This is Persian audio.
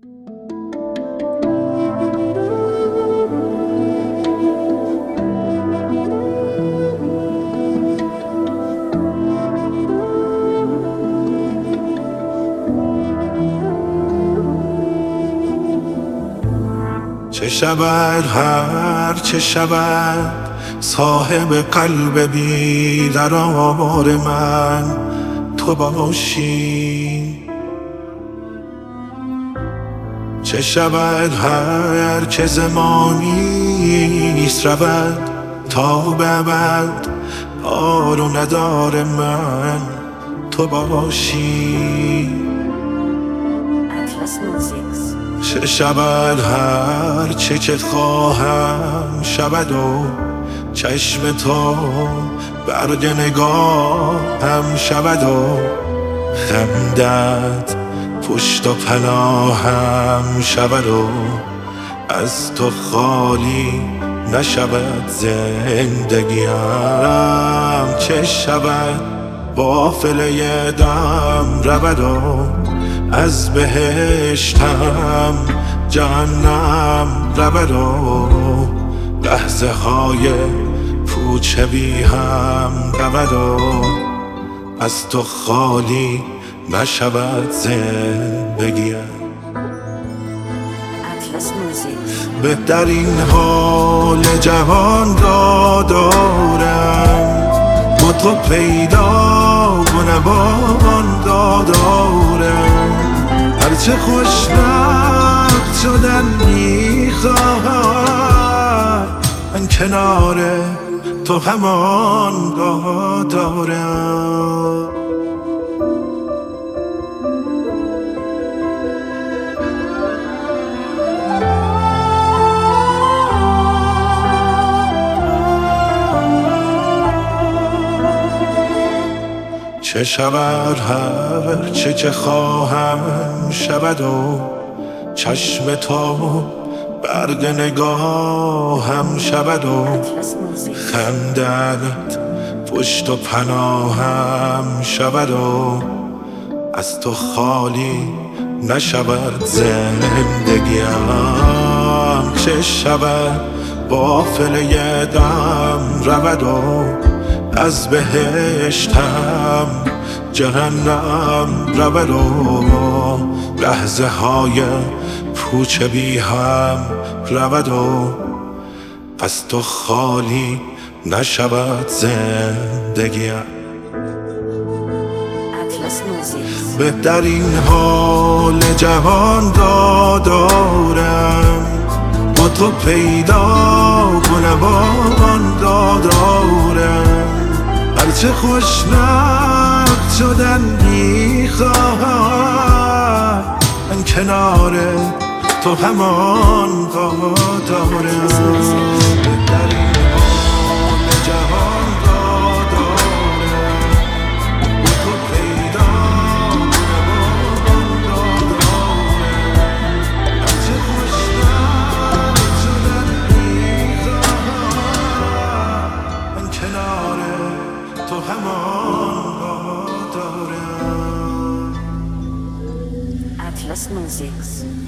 چه شود هر چه شود صاحب قلب بی قرار من تو باشی. چه شود هر چه زمانیست رود تا به ابد دار و ندار من تو باشی. چه شود هر چه خواهم شود و چشم تو برگ نگاهم شود و خندت پشت و پناهم شود و از تو خالی نشود زندگیم. چه شود قافله دم رود و از بهشتم جهنم رود و لحظه های پوچ بی هم رود و از تو خالی نشود زندگیم. بهترین حال جهان را دارم با تو پیدا کنم دارم. هرچه خوشبخت شدن میخواهم من کنار تو همان دارم. چه شود هر چه خواهم شود و چشم تو برگ نگاهم شود و خندت پشت و پناهم شود و از تو خالی نشود زندگیم. چه شود قافله دم رود و از بهشتم جهنم رود و لحظه های پوچ بی هم رود و از تو خالی نشود زندگیم. بهترین حال جهان را دارم با تو پیدا کنم دارم. هرچه خوشبخت شدن میخواهم من کنار تو همان دارم. بهترین حال جهان را دارم با تو پیدا کنم دارم. هرچه خوشبخت شدن میخواهم من کنار تو همان دارم. Atlas Music.